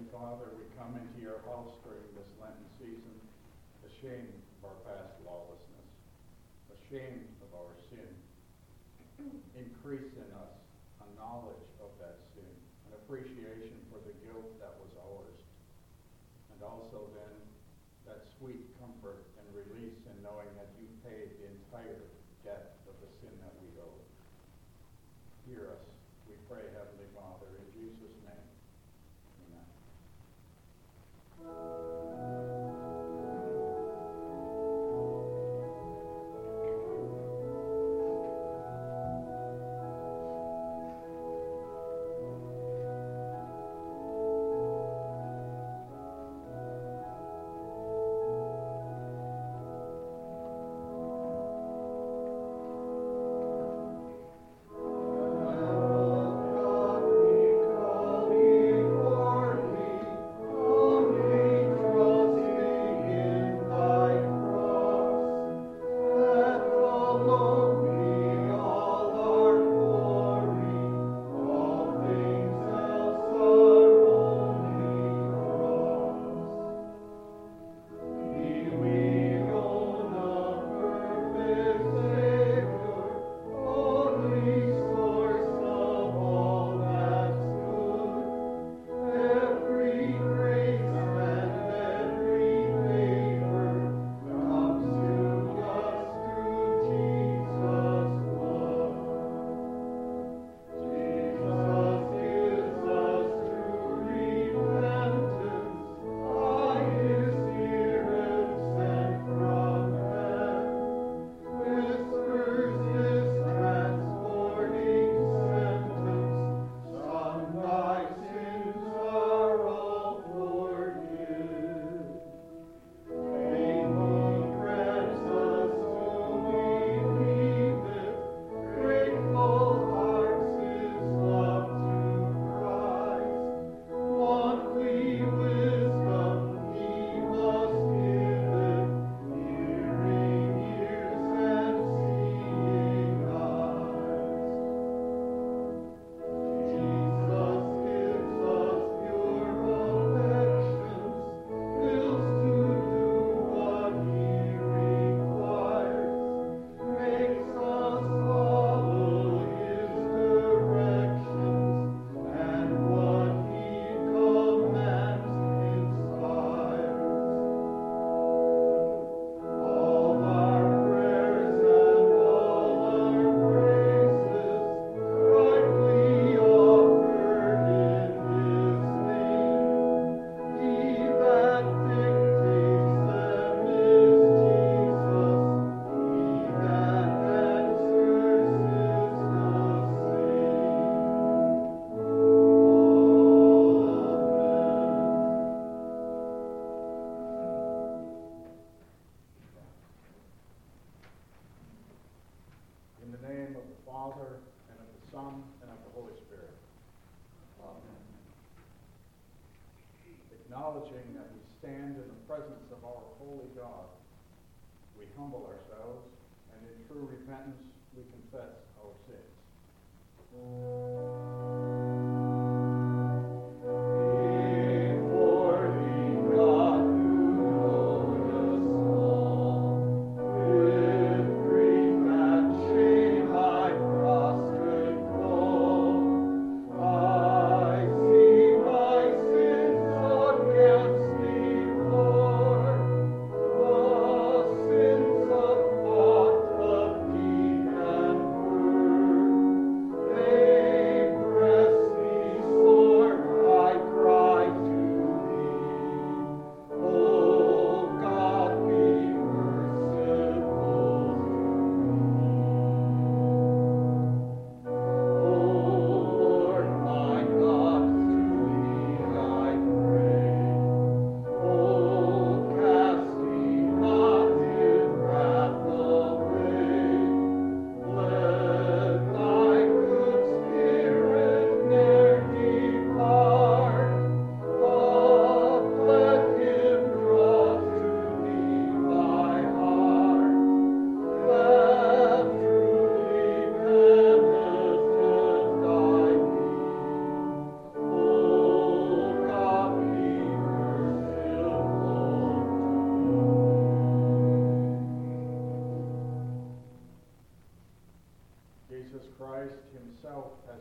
Father, we come into your house during this Lenten season, ashamed of our past lawlessness, ashamed of our sin. Increase in us a knowledge of that sin, an appreciation for the guilt that was ours, and also then that sweet comfort and release in knowing that you paid the entire debt of the sin that we owe. Hear us, we pray, Heavenly Father, in Jesus' name. Amen. Acknowledging that we stand in the presence of our holy God, we humble ourselves, and in true repentance we confess our sins.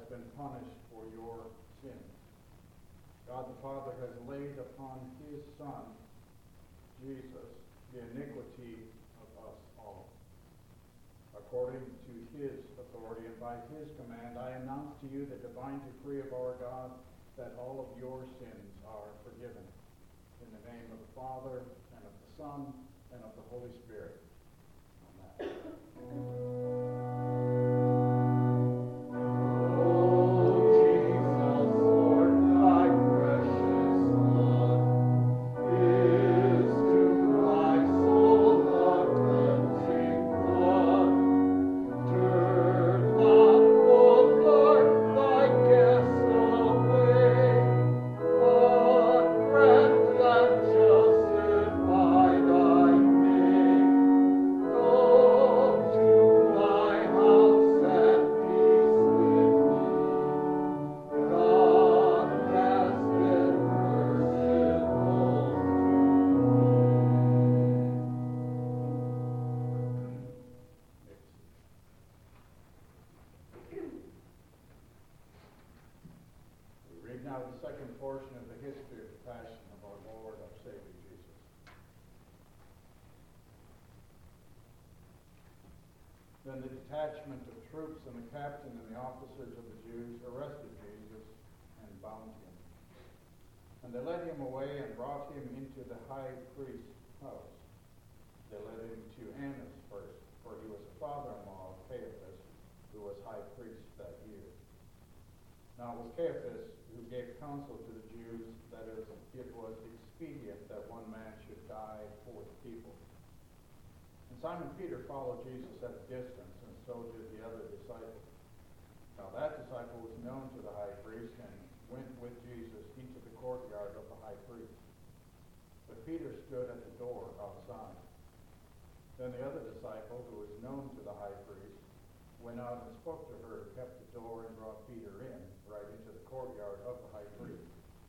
been punished for your sins. God the Father has laid upon his Son, Jesus, the iniquity of us all. According to his authority and by his command, I announce to you the divine decree of our God that all of your sins are forgiven. In the name of the Father, and of the Son, and of the Holy Spirit. Amen. Now the second portion of the history of the Passion of our Lord, our Savior Jesus. Then the detachment of troops and the captain and the officers of the Jews arrested Jesus and bound him. And they led him away and brought him into the high priest's house. They led him to Annas first, for he was the father-in-law of Caiaphas, who was high priest that year. Now it was Caiaphas who gave counsel to the Jews that it was expedient that one man should die for the people. And Simon Peter followed Jesus at a distance, and so did the other disciple. Now that disciple was known to the high priest, and went with Jesus into the courtyard of the high priest. But Peter stood at the door outside. Then the other disciple, who was known to the high priest, went out and spoke to her, and kept the door, and brought Peter in, right into the courtyard of the high priest.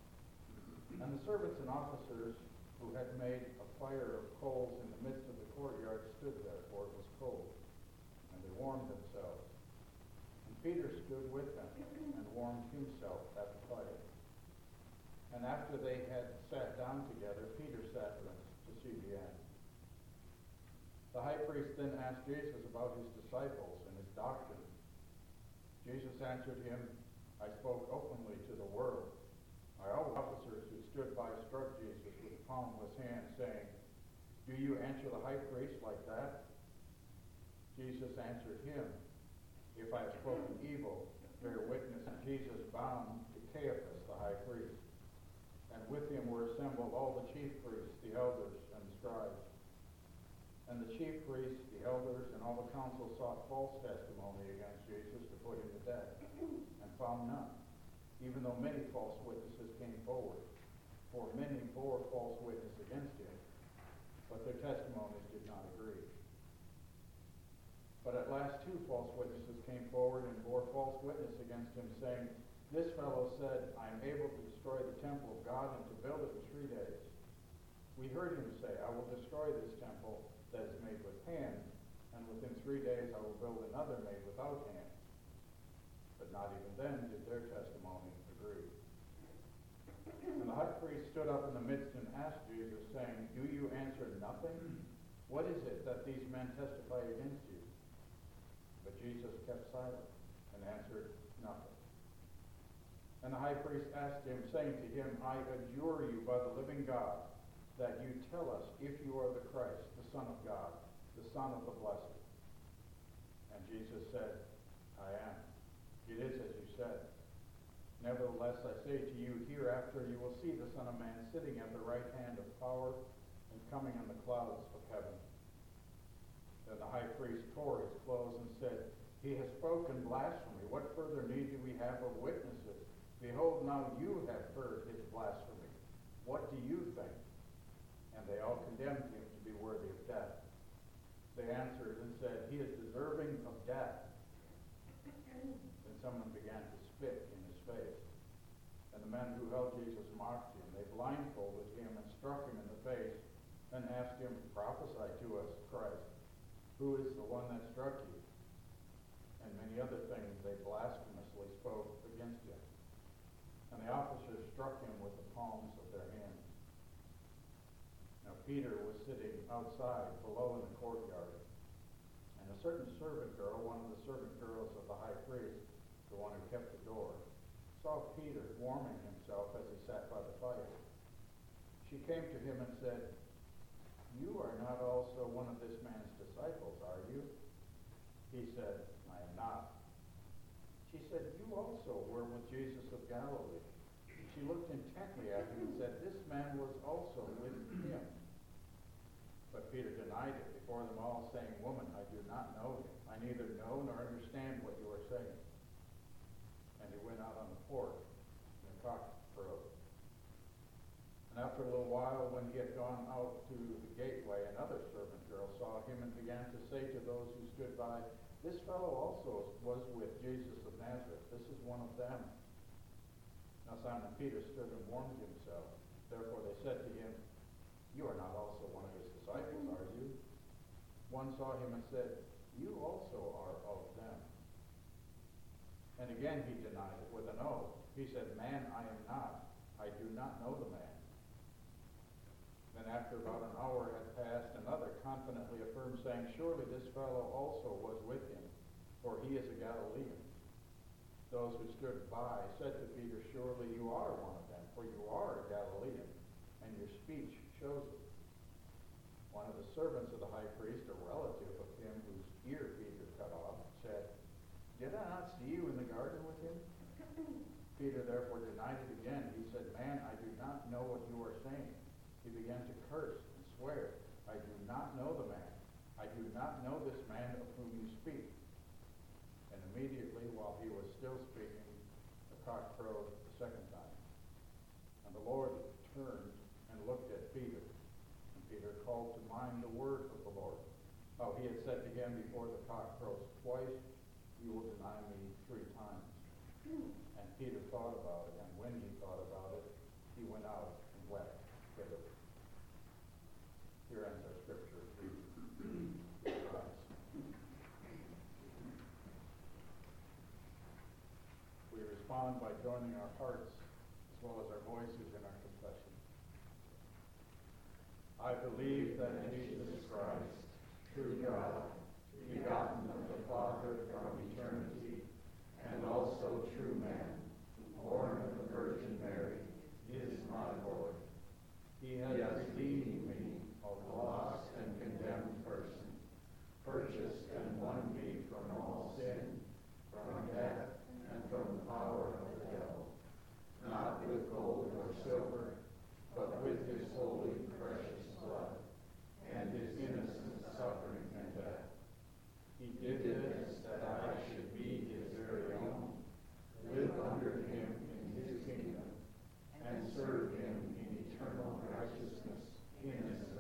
And the servants and officers who had made a fire of coals in the midst of the courtyard stood there, for it was cold, and they warmed themselves. And Peter stood with them, and warmed himself at the fire. And after they had sat down together, Peter sat to see the end. The high priest then asked Jesus about his disciples and his doctrine. Jesus answered him, I spoke openly to the world. All the officers who stood by struck Jesus with the palm of his hand, saying, Do you answer the high priest like that? Jesus answered him, If I have spoken evil, bear witness. And Jesus bound to Caiaphas the high priest. And with him were assembled all the chief priests, the elders, and the scribes. And the chief priests, the elders, and all the council sought false testimony against Jesus to put him to death, and found none, even though many false witnesses came forward. For many bore false witness against him, but their testimonies did not agree. But at last 2 false witnesses came forward and bore false witness against him, saying, This fellow said, I am able to destroy the temple of God and to build it in 3 days. We heard him say, I will destroy this temple that is made with hands, and within 3 days I will build another made without hands. But not even then did their testimony agree. And the high priest stood up in the midst and asked Jesus, saying, Do you answer nothing? What is it that these men testify against you? But Jesus kept silent and answered nothing. And the high priest asked him, saying to him, I adjure you by the living God, that you tell us if you are the Christ, the Son of God, the Son of the Blessed. And Jesus said, I am. It is as you said. Nevertheless, I say to you, hereafter you will see the Son of Man sitting at the right hand of power and coming on the clouds of heaven. Then the high priest tore his clothes and said, He has spoken blasphemy. What further need do we have of witnesses? Behold, now you have heard his blasphemy. What do you think? And they all condemned him to be worthy of death. They answered and said, He is deserving of death. Then someone began to spit in his face. And the men who held Jesus mocked him. They blindfolded him and struck him in the face, and asked him, Prophesy to us, Christ. Who is the one that struck you? and many other things they blasphemously spoke against him. And the officers struck him with the palms of their hands. Now Peter was sitting outside below in the courtyard, and a certain servant girl, one of the servant girls of the high priest, the one who kept the door, saw Peter warming himself as he sat by the fire. She came to him and said, "You are not also one of this man's disciples, are you?" He said, "I am not." She said, "You also were with Jesus of Galilee." She looked intently at him and said, "This man was also with him." But Peter denied it before them all, saying, "Woman, I do not know him. I neither know nor understand what you are saying." And he went out on the porch, and the cock crowed. And after a little while, when he had gone out to the gateway, another servant girl saw him and began to say to those who stood by, "This fellow also was with Jesus of Nazareth. This is one of them." Now Simon Peter stood and warmed himself. Therefore they said to him, "You are not also one of his disciples, are you?" One saw him and said, "You also are of them." And again he denied it with an oath. He said, "Man, I am not. I do not know the man." Then after about an hour had passed, another confidently affirmed, saying, "Surely this fellow also was with him, for he is a Galilean." Those who stood by said to Peter, "Surely you are one of them, for you are a Galilean, and your speech shows it." One of the servants of the high priest, a relative of him whose ear Peter cut off, said, "Did I not see you in the garden with him?" Peter therefore denied it again. He said, "Man, I do not know what you are saying." He began to curse and swear, "I do not know the man. I do not know this man of whom you speak." And immediately, while he was still speaking, the cock crowed the second time. And the Lord turned and looked at Peter. And Peter called to mind the word of the Lord, how he had said to him, "Before the cock crows twice, you will deny me 3 times." And Peter thought about it, and when he thought about it, he went out and wept bitterly. Here ends our scripture reading. We respond by joining our hearts as well as our voices in our confession. I believe that Jesus Christ, true God, begotten of the Father from eternity, and also true man, born of the Virgin Mary, is my Lord. He has redeemed me, a lost and condemned person, purchased and won me from all sin, from death, and from the power of the devil, not with gold or silver, but with his holy, precious blood, and his innocent suffering and death. He did this that I should be his very own, live under him in his kingdom, and serve him in eternal righteousness in his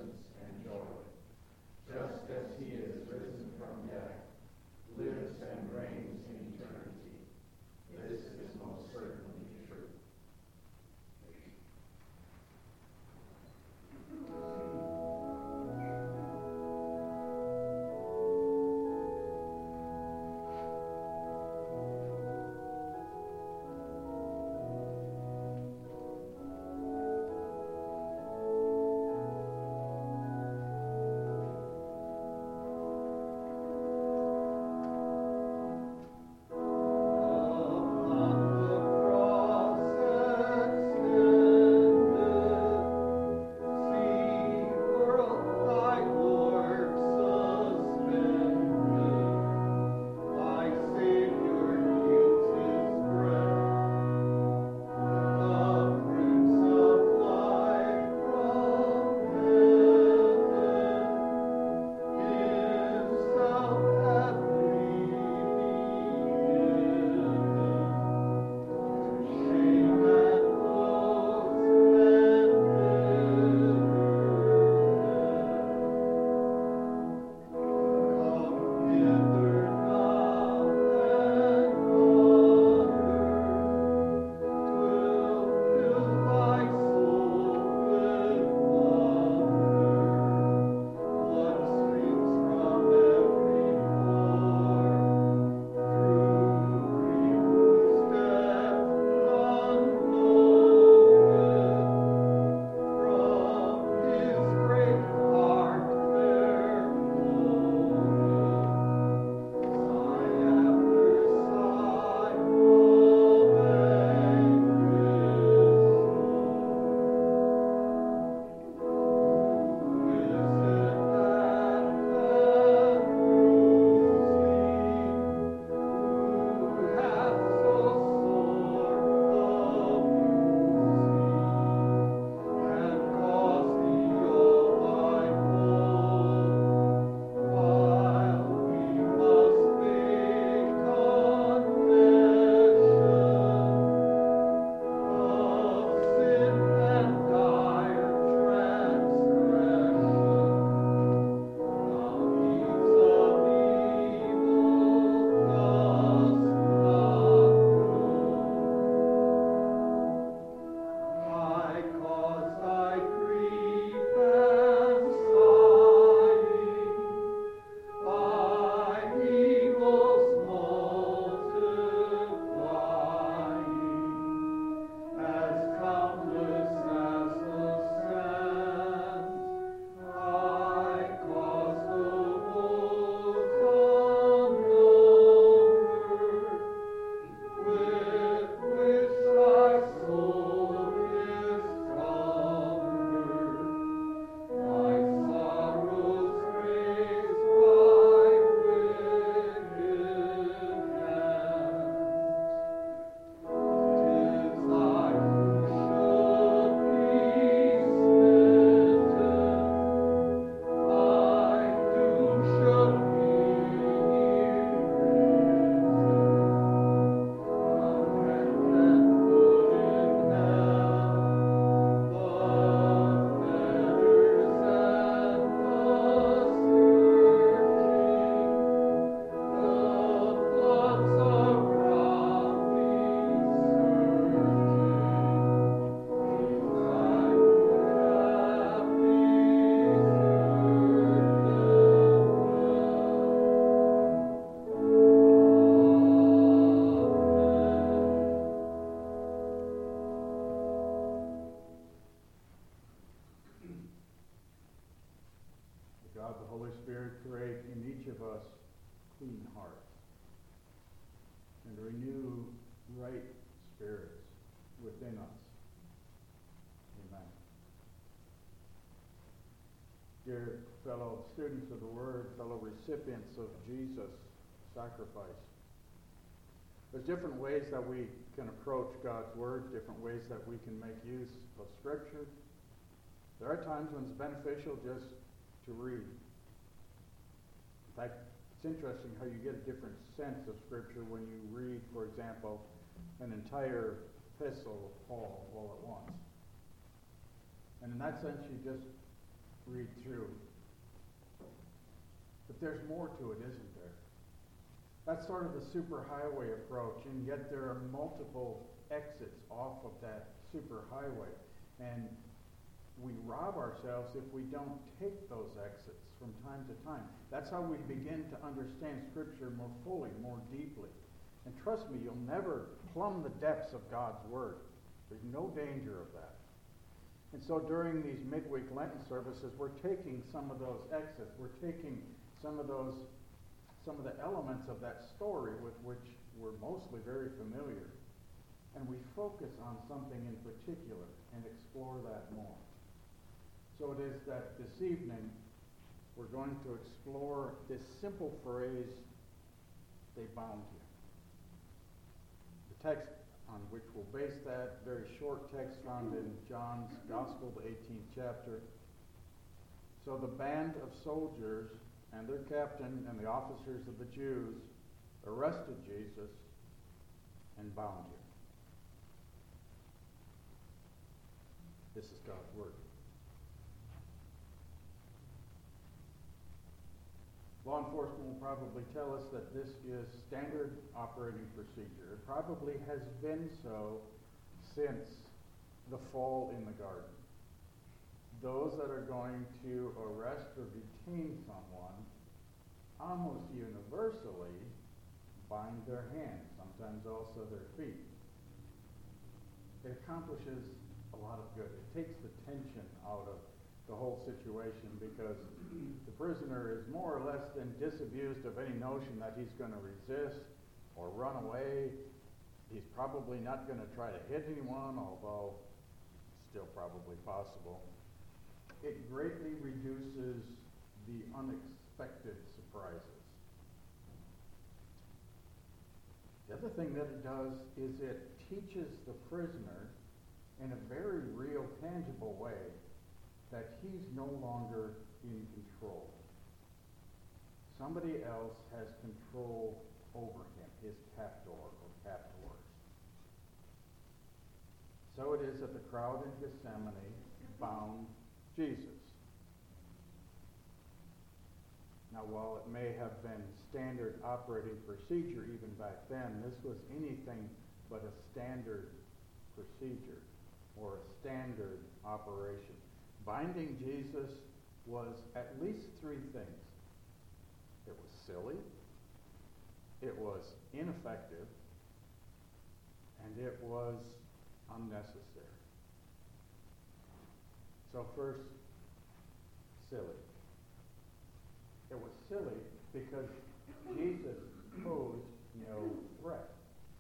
God the Holy Spirit create in each of us clean hearts and renew right spirits within us. Amen. Dear fellow students of the Word, fellow recipients of Jesus' sacrifice, there's different ways that we can approach God's Word, different ways that we can make use of Scripture. There are times when it's beneficial just to read. In fact, it's interesting how you get a different sense of Scripture when you read, for example, an entire epistle of Paul all at once. And in that sense, you just read through. But there's more to it, isn't there? That's sort of the superhighway approach, and yet there are multiple exits off of that superhighway. And we rob ourselves if we don't take those exits from time to time. That's how we begin to understand Scripture more fully, more deeply. And trust me, you'll never plumb the depths of God's Word. There's no danger of that. And so during these midweek Lenten services, we're taking some of those exits. We're taking some of the elements of that story with which we're mostly very familiar. And we focus on something in particular and explore that more. So it is that this evening we're going to explore this simple phrase, they bound you. The text on which we'll base that, very short text found in John's Gospel, the 18th chapter. So the band of soldiers and their captain and the officers of the Jews arrested Jesus and bound him. This is God's Word. Law enforcement will probably tell us that this is standard operating procedure. It probably has been so since the fall in the garden. Those that are going to arrest or detain someone almost universally bind their hands, sometimes also their feet. It accomplishes a lot of good. It takes the tension out of the whole situation because the prisoner is more or less then disabused of any notion that he's going to resist or run away. He's probably not going to try to hit anyone, although it's still probably possible. It greatly reduces the unexpected surprises. The other thing that it does is it teaches the prisoner in a very real, tangible way that he's no longer in control. Somebody else has control over him, his captor or captors. So it is that the crowd in Gethsemane bound Jesus. Now, while it may have been standard operating procedure even back then, this was anything but a standard procedure or a standard operation. Binding Jesus was at least three things. It was silly, it was ineffective, and it was unnecessary. So first, silly. It was silly because Jesus posed no threat.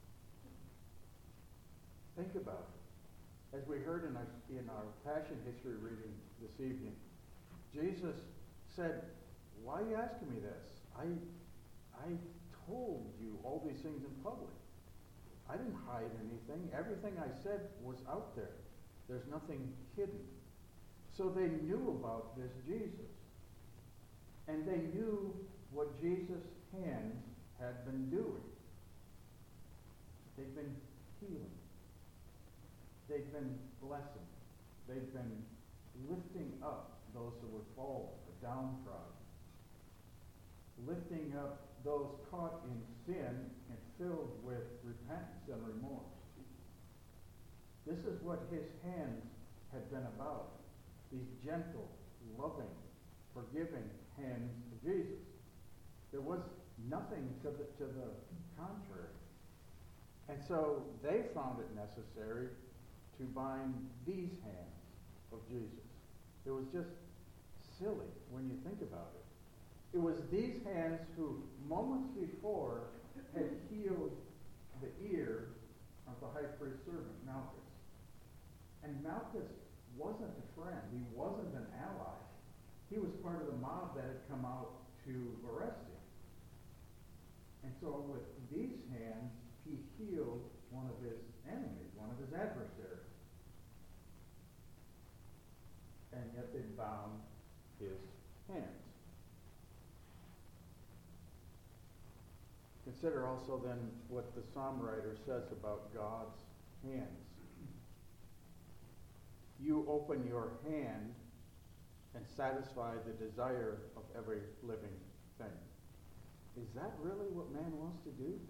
Think about it. As we heard in our Passion History reading this evening, Jesus said, "Why are you asking me this? I told you all these things in public. I didn't hide anything. Everything I said was out there. There's nothing hidden." So they knew about this Jesus. And they knew what Jesus' hands had been doing. They've been healing. They've been blessing. They've been lifting up those who were fallen or downtrodden. Lifting up those caught in sin and filled with repentance and remorse. This is what his hands had been about. These gentle, loving, forgiving hands of Jesus. There was nothing to the contrary. And so they found it necessary to bind these hands of Jesus. It was just silly when you think about it. It was these hands who, moments before, had healed the ear of the high priest's servant, Malchus. And Malchus wasn't a friend. He wasn't an ally. He was part of the mob that had come out to arrest him. And so with these hands, he healed one of his enemies, one of his adversaries. And yet they bound his hands. Consider also then what the psalm writer says about God's hands. You open your hand and satisfy the desire of every living thing. Is that really what man wants to do?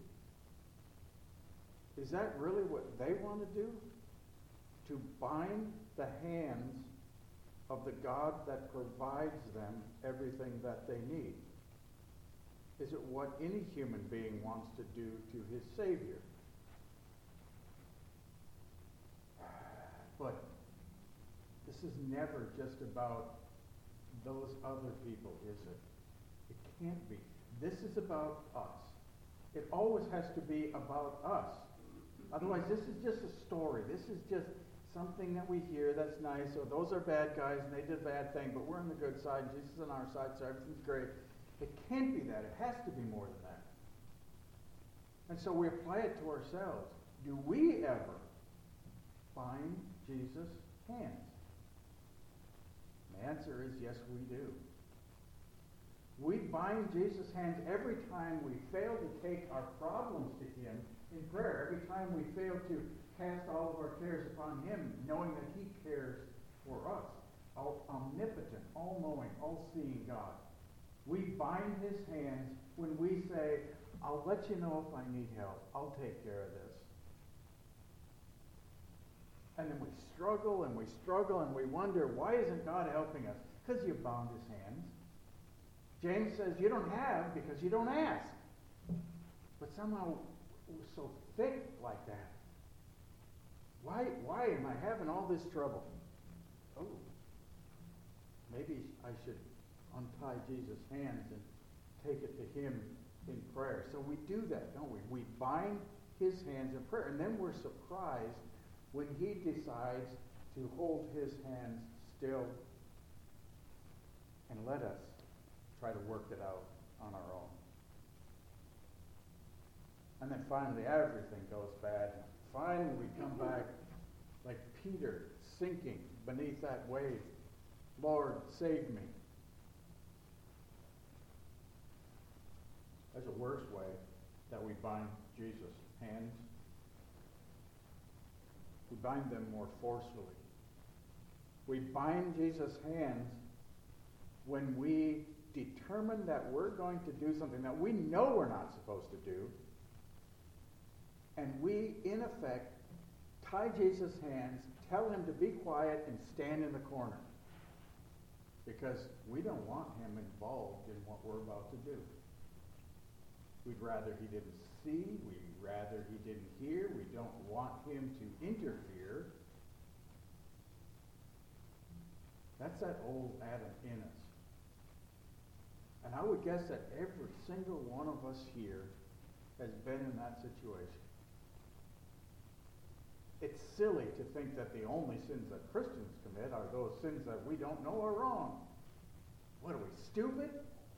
Is that really what they want to do? To bind the hands of the God that provides them everything that they need? Is it what any human being wants to do to his Savior? But this is never just about those other people, is it? It can't be. This is about us. It always has to be about us. Otherwise, this is just a story. This is just something that we hear that's nice. So those are bad guys and they did a bad thing, but we're on the good side and Jesus is on our side, so everything's great. It can't be that. It has to be more than that. And so we apply it to ourselves. Do we ever bind Jesus' hands? The answer is yes, we do. We bind Jesus' hands every time we fail to take our problems to him in prayer. Every time we fail to cast all of our cares upon him, knowing that he cares for us. Omnipotent, all-knowing, all-seeing God. We bind his hands when we say, I'll let you know if I need help. I'll take care of this. And then we struggle and we wonder, why isn't God helping us? Because you bound his hands. James says you don't have because you don't ask. But somehow we're so thick like that. Why am I having all this trouble? Oh, maybe I should untie Jesus' hands and take it to him in prayer. So we do that, don't we? We bind his hands in prayer. And then we're surprised when he decides to hold his hands still and let us try to work it out on our own. And then finally everything goes bad. Finally we come back like Peter sinking beneath that wave. Lord, save me. There's a worse way that we bind Jesus' hands. We bind them more forcefully. We bind Jesus' hands when we determine that we're going to do something that we know we're not supposed to do, and we, in effect, tie Jesus' hands, tell him to be quiet and stand in the corner, because we don't want him involved in what we're about to do. We'd rather he didn't see, we'd rather he didn't hear, we don't want him to interfere. That's that old Adam in us. And I would guess that every single one of us here has been in that situation. It's silly to think that the only sins that Christians commit are those sins that we don't know are wrong. What are we, stupid?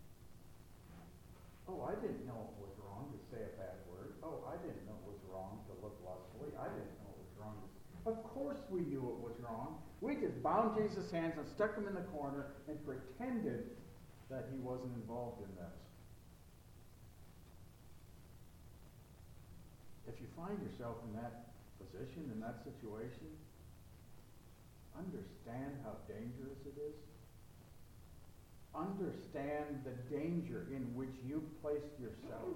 Oh, I didn't know it was wrong to say a bad word. Oh, I didn't know it was wrong to look lustfully. I didn't know it was wrong. Of course we knew it was wrong. We just bound Jesus' hands and stuck him in the corner and pretended that he wasn't involved in this. If you find yourself in that position, in that situation, understand how dangerous it is. Understand the danger in which you've placed yourself.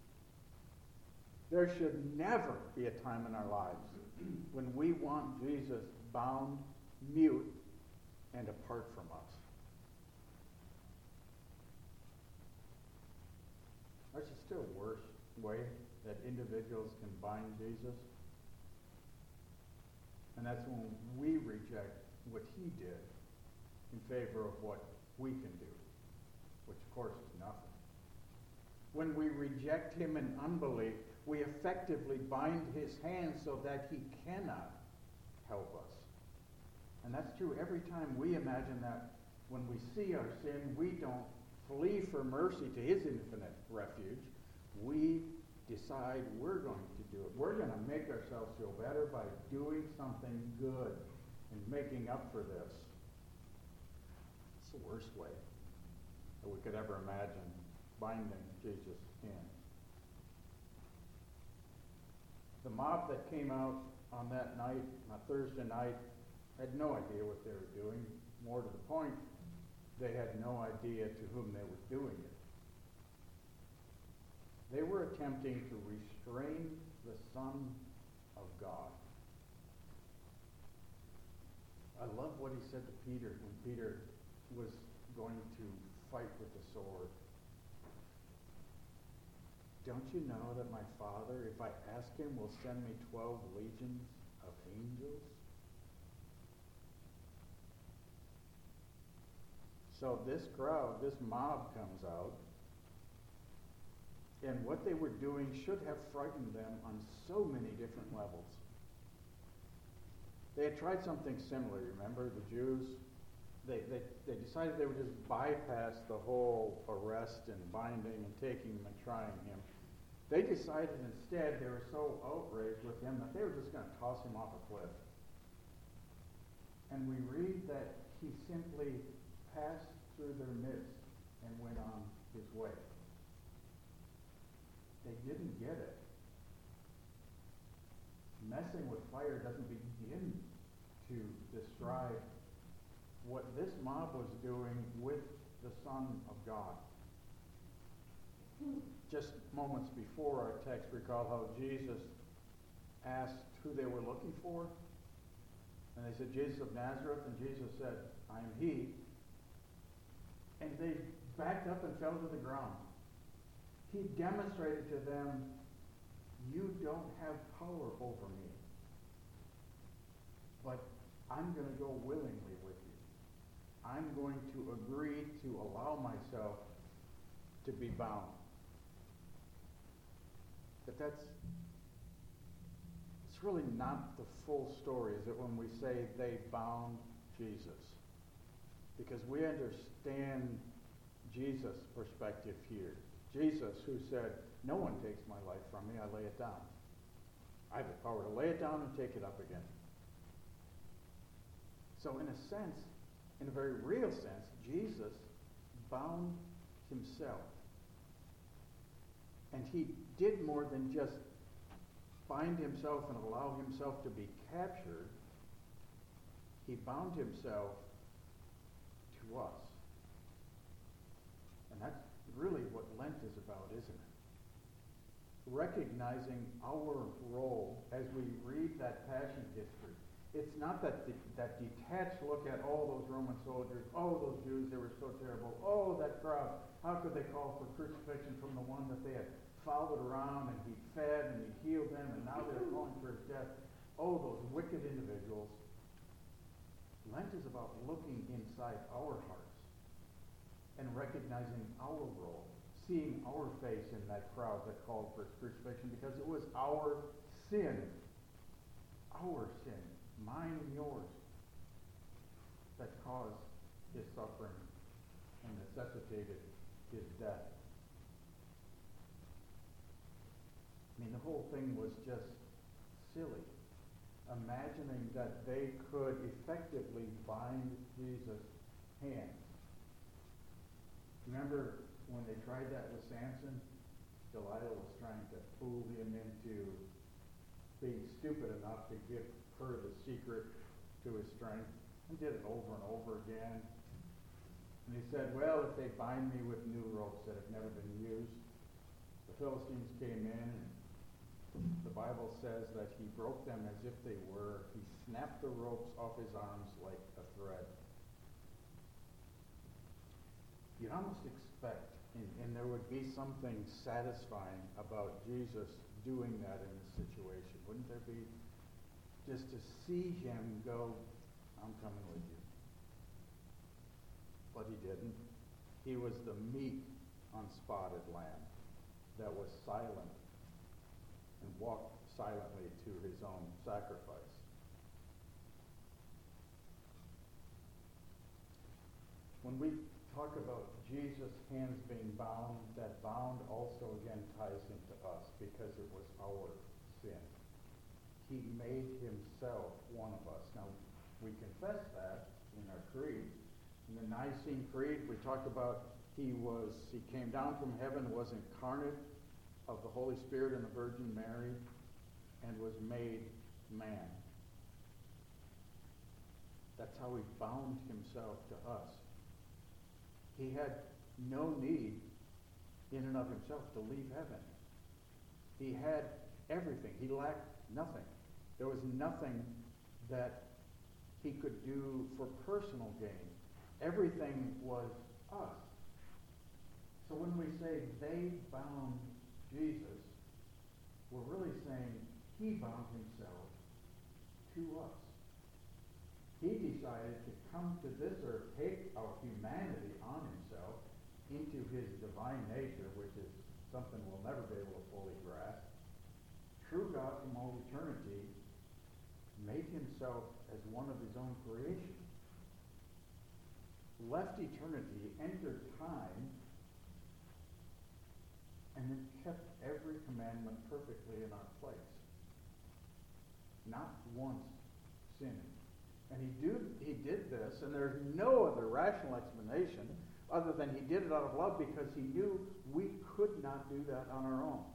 There should never be a time in our lives when we want Jesus bound, mute, and apart from us. There's a still worse way that individuals can bind Jesus. And that's when we reject what he did in favor of what we can do, which of course is nothing. When we reject him in unbelief, we effectively bind his hands so that he cannot help us. And that's true every time we imagine that when we see our sin, we don't flee for mercy to his infinite refuge. We decide we're going to do it. We're going to make ourselves feel better by doing something good and making up for this. It's the worst way that we could ever imagine binding Jesus' hands. The mob that came out on that night, on Thursday night, had no idea what they were doing. More to the point, they had no idea to whom they were doing it. They were attempting to restrain the Son of God. I love what he said to Peter when Peter was going to fight with the sword. Don't you know that my Father, if I ask him, will send me 12 legions of angels? So this crowd, this mob comes out, and what they were doing should have frightened them on so many different levels. They had tried something similar, remember, the Jews? They decided they would just bypass the whole arrest and binding and taking him and trying him. They decided instead, they were so outraged with him that they were just going to toss him off a cliff. And we read that he simply passed through their midst and went on his way. They didn't get it. Messing with fire doesn't begin to describe what this mob was doing with the Son of God. Just moments before our text, recall how Jesus asked who they were looking for. And they said, Jesus of Nazareth. And Jesus said, I am he. And they backed up and fell to the ground. He demonstrated to them, you don't have power over me. But I'm going to go willingly with you. I'm going to agree to allow myself to be bound. But it's really not the full story, is it, when we say they bound Jesus? Because we understand Jesus' perspective here. Jesus, who said, no one takes my life from me, I lay it down. I have the power to lay it down and take it up again. So in a sense, in a very real sense, Jesus bound himself. And he did more than just bind himself and allow himself to be captured. He bound himself to us. And that's really what Lent is about, isn't it? Recognizing our role as we read that Passion history. It's not that detached look at all those Roman soldiers, oh, those Jews, they were so terrible, oh, that crowd, how could they call for crucifixion from the one that they had followed around and he fed and he healed them and now they're calling for his death. Oh, those wicked individuals. Lent is about looking inside our hearts and recognizing our role, seeing our face in that crowd that called for his crucifixion, because it was our sin, mine and yours, that caused his suffering and necessitated his death. I mean, the whole thing was just silly. Imagining that they could effectively bind Jesus' hands. Remember when they tried that with Samson? Delilah was trying to fool him into being stupid enough to give her the secret to his strength. He did it over and over again. And he said, well, if they bind me with new ropes that have never been used. The Philistines came in, and the Bible says that he broke them as if they were. He snapped the ropes off his arms like a thread. You'd almost expect, and there would be something satisfying about Jesus doing that in this situation. Wouldn't there be? Just to see him go, I'm coming with you. but he didn't. He was the meek, unspotted lamb that was silent and walked silently to his own sacrifice. When we talk about Jesus' hands being bound, that bound also again ties into us because it was our sin. He made himself one of us. Now, we confess that in our creed. In the Nicene Creed, we talked about he came down from heaven, was incarnate of the Holy Spirit and the Virgin Mary, and was made man. That's how he bound himself to us. He had no need in and of himself to leave heaven. He had everything. He lacked nothing. There was nothing that he could do for personal gain. Everything was us. So when we say they bound Jesus, we're really saying he bound himself to us. He decided to come to this earth, take our humanity on himself into his divine nature, which is something we'll never be able to fully grasp. True God from all eternity made himself as one of his own creation. Left eternity, entered time, and then kept every commandment perfectly in our place. Not once sinning. And he did this, and there's no other rational explanation other than he did it out of love because he knew we could not do that on our own.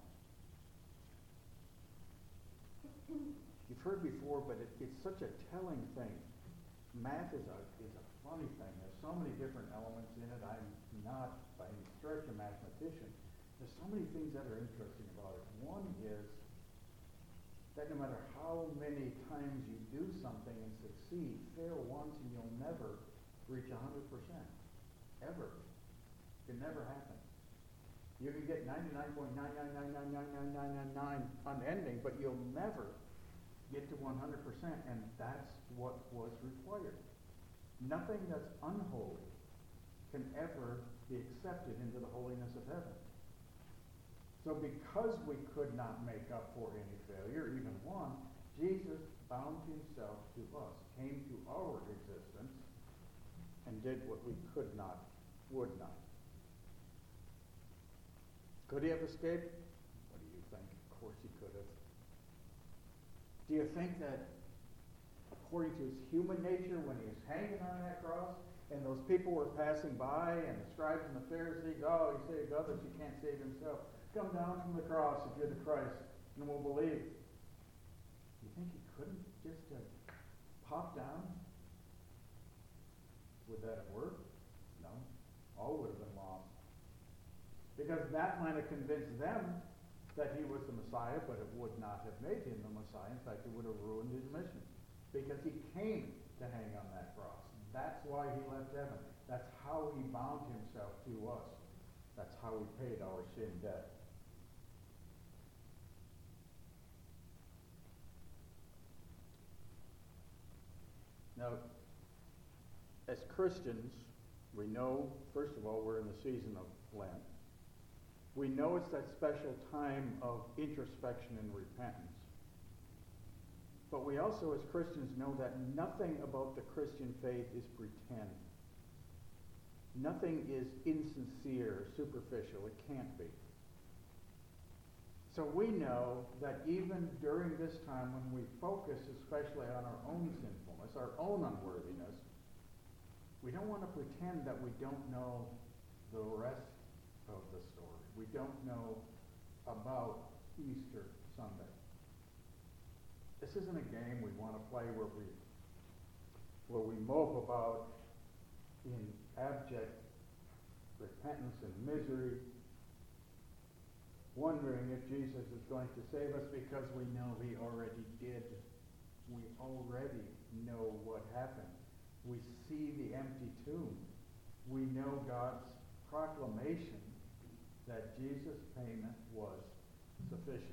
You've heard before, but it's such a telling thing. Math is a funny thing. There's so many different elements in it. I'm not, by any stretch, a mathematician. There's so many things that are interesting about it. One is that no matter how many times you do something and succeed, fail once and you'll never reach 100%. Ever. It can never happen. You can get 99.9999999 unending, but you'll never get to 100%, and that's what was required. Nothing that's unholy can ever be accepted into the holiness of heaven. So because we could not make up for any failure, even one, Jesus bound himself to us, came to our existence, and did what we could not, would not. Could he have escaped? What do you think? Of course he could have. Do you think that according to his human nature, when he was hanging on that cross, and those people were passing by, and the scribes and the Pharisees, oh, he saved others, he can't save himself. Come down from the cross if you're the Christ, and we'll believe. You think he couldn't just pop down? Would that have worked? No. All would have been lost. Because that might have convinced them that he was the Messiah, but it would not have made him the Messiah. In fact, it would have ruined his mission. Because he came to hang on that cross. That's why he left heaven. That's how he bound himself to us. That's how he paid our sin debt. Now, as Christians, we know, first of all, we're in the season of Lent. We know it's that special time of introspection and repentance. But we also, as Christians, know that nothing about the Christian faith is pretend. Nothing is insincere, superficial. It can't be. So we know that even during this time when we focus especially on our own sinfulness, our own unworthiness, we don't want to pretend that we don't know the rest of the story. We don't know about Easter Sunday. This isn't a game we want to play where we mope about in abject repentance and misery, wondering if Jesus is going to save us because we know he already did. We already know what happened. We see the empty tomb. We know God's proclamation that Jesus' payment was sufficient.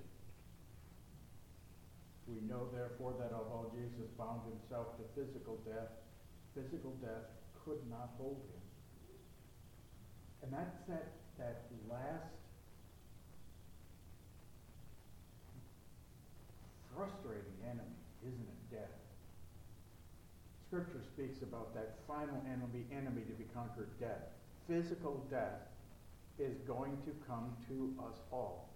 We know, therefore, that although Jesus bound himself to physical death could not hold him. And that's that last frustrating enemy, isn't it? Death. Scripture speaks about that final enemy to be conquered, death. Physical death is going to come to us all.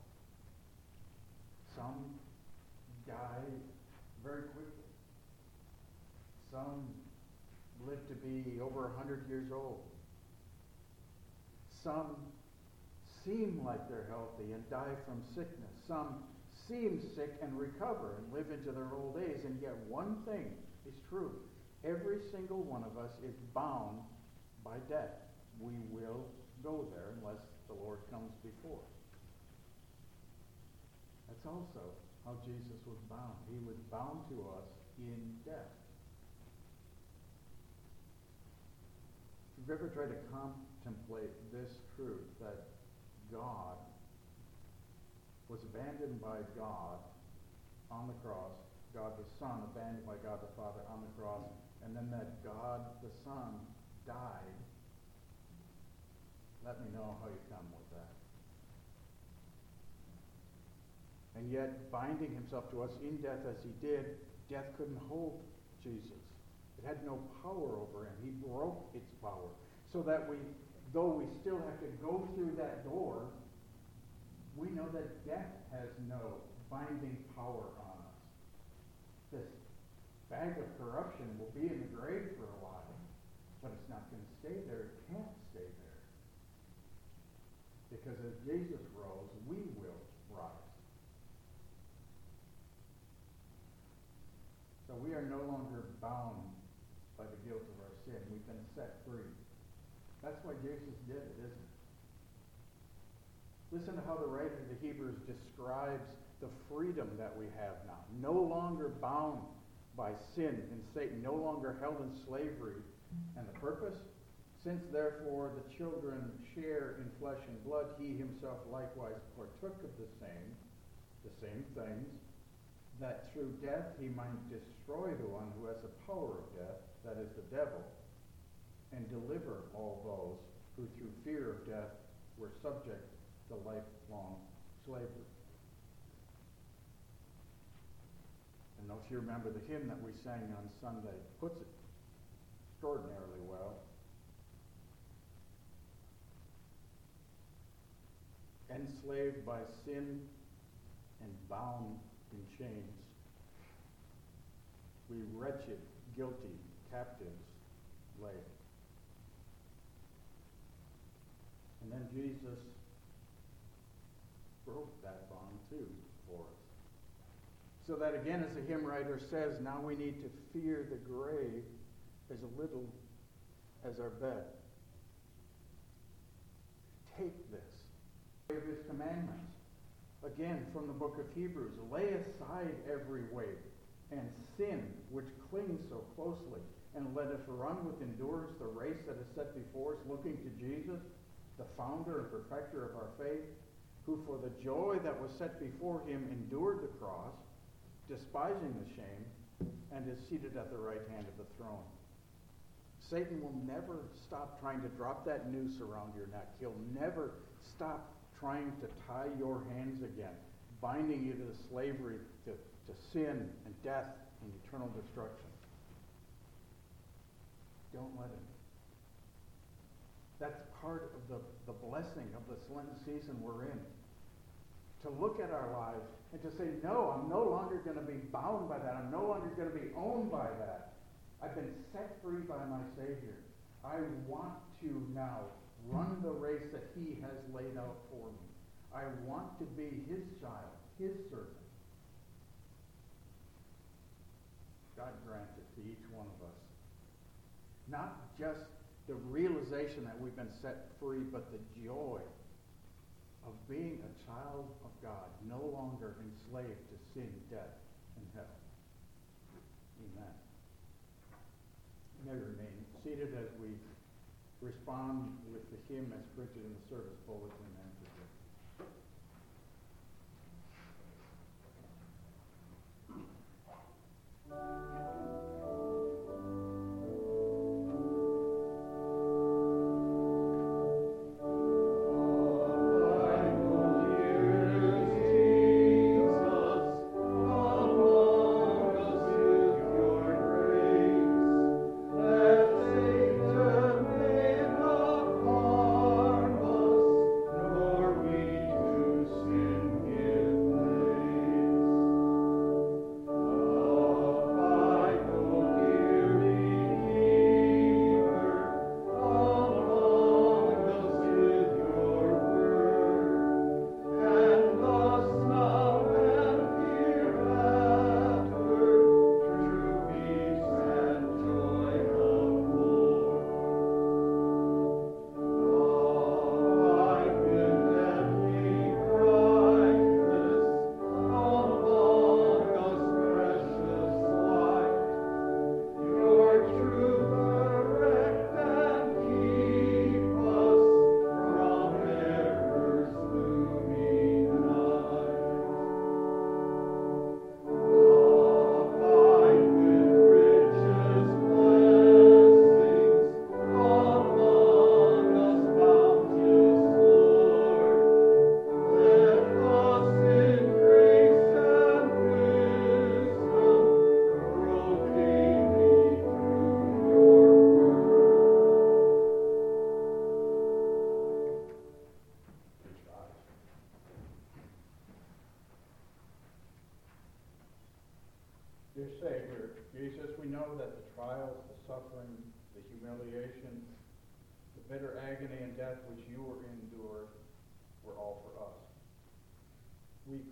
Some die very quickly. Some live to be over 100 years old. Some seem like they're healthy and die from sickness. Some seem sick and recover and live into their old age. And yet one thing is true. Every single one of us is bound by death. We will go there unless the Lord comes before. That's also how Jesus was bound. He was bound to us in death. If you've ever tried to contemplate this truth, that God was abandoned by God on the cross, God the Son abandoned by God the Father on the cross, and then that God the Son died, let me know how you come with that. And yet, binding himself to us in death as he did, death couldn't hold Jesus. It had no power over him. He broke its power. So that though we still have to go through that door, we know that death has no binding power on us. This bag of corruption will be in the grave for a while, but it's not going to stay there. It can't stay there. Because as Jesus rose, we will rise. So we are no longer bound by the guilt of our sin. We've been set free. That's why Jesus did it, isn't it? Listen to how the writer of the Hebrews describes the freedom that we have now. No longer bound by sin and Satan, no longer held in slavery. And the purpose? Since therefore the children share in flesh and blood, he himself likewise partook of the same things, that through death he might destroy the one who has the power of death, that is the devil, and deliver all those who through fear of death were subject to lifelong slavery. And if you remember, the hymn that we sang on Sunday puts it extraordinarily well. Enslaved by sin and bound in chains, we wretched, guilty captives lay. And then Jesus broke that bond too for us. So that again, as the hymn writer says, now we need to fear the grave as little as our bed. Take this. Of his commandments. Again, from the book of Hebrews, lay aside every weight and sin which clings so closely, and let us run with endurance the race that is set before us, looking to Jesus, the founder and perfecter of our faith, who for the joy that was set before him endured the cross, despising the shame, and is seated at the right hand of the throne. Satan will never stop trying to drop that noose around your neck. He'll never stop trying to tie your hands again, binding you to the slavery to sin and death and eternal destruction. Don't let him. That's part of the blessing of this Lenten season we're in. To look at our lives and to say, no, I'm no longer going to be bound by that. I'm no longer going to be owned by that. I've been set free by my Savior. I want to now run the race that he has laid out for me. I want to be his child, his servant. God grant it to each one of us. Not just the realization that we've been set free, but the joy of being a child of God, no longer enslaved to sin, death, and hell. Amen. You may remain seated as we respond with the hymn as printed in the service bulletin and today.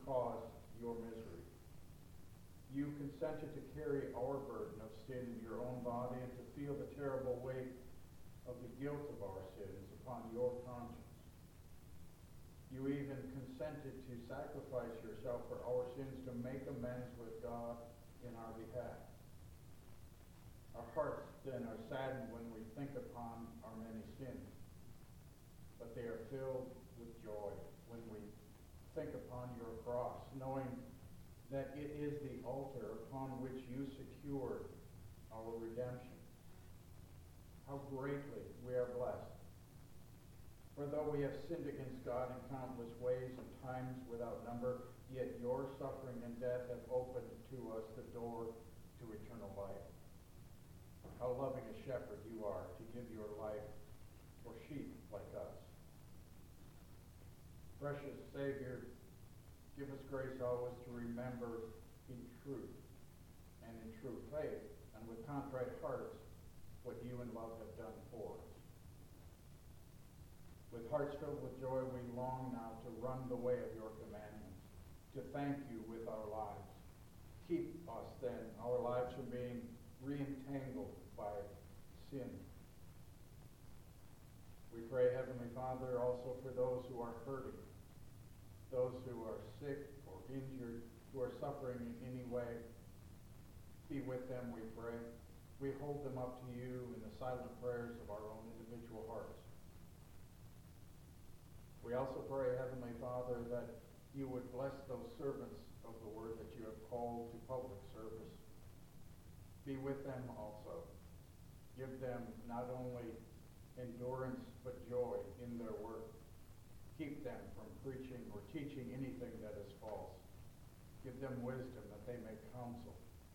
caused your misery. You consented to carry our burden of sin in your own body and to feel the terrible weight of the guilt of our sins upon your conscience. You even consented to sacrifice yourself for our sins to make amends with God in our behalf. Our hearts then are saddened when we think upon our many sins, but they are filled with joy when we think upon your cross, knowing that it is the altar upon which you secured our redemption. How greatly we are blessed. For though we have sinned against God in countless ways and times without number, yet your suffering and death have opened to us the door to eternal life. How loving a shepherd you are to give your life for sheep like us. Precious Savior, give us grace always to remember in truth and in true faith and with contrite hearts what you in love have done for us. With hearts filled with joy, we long now to run the way of your commandments, to thank you with our lives. Keep us then, our lives from being re-entangled by sin. We pray, Heavenly Father, also for those who are hurting, those who are sick or injured, who are suffering in any way. Be with them, we pray. We hold them up to you in the silent prayers of our own individual hearts. We also pray, Heavenly Father, that you would bless those servants of the word that you have called to public service. Be with them also. Give them not only endurance but joy in their work. Keep them from preaching or teaching anything that is false. Give them wisdom that they may counsel.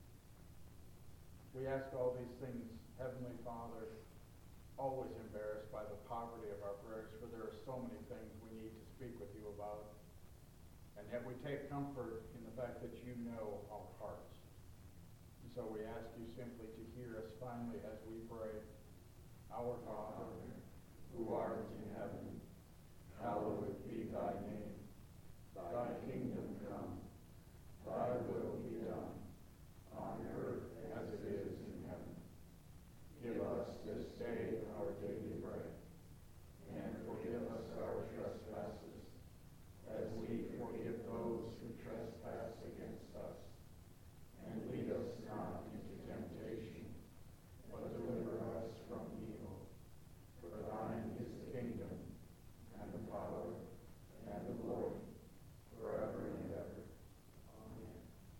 We ask all these things, Heavenly Father, always embarrassed by the poverty of our prayers, for there are so many things we need to speak with you about. And yet we take comfort in the fact that you know our hearts. And so we ask you simply to hear us finally as we pray. Our Father, who art in heaven, hallowed be thy name. Thy kingdom come. Thy will be done, on earth as it is in heaven. Give us this day our daily bread, and forgive us our trespasses, as we forgive those who trespass against us. And lead us not into temptation, but deliver us from evil. For thine is the kingdom, and the power, and the glory, forever and ever. Amen.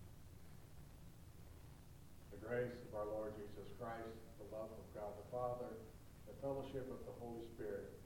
The grace of our Lord Jesus Christ, the love of God the Father, the fellowship of the Holy Spirit,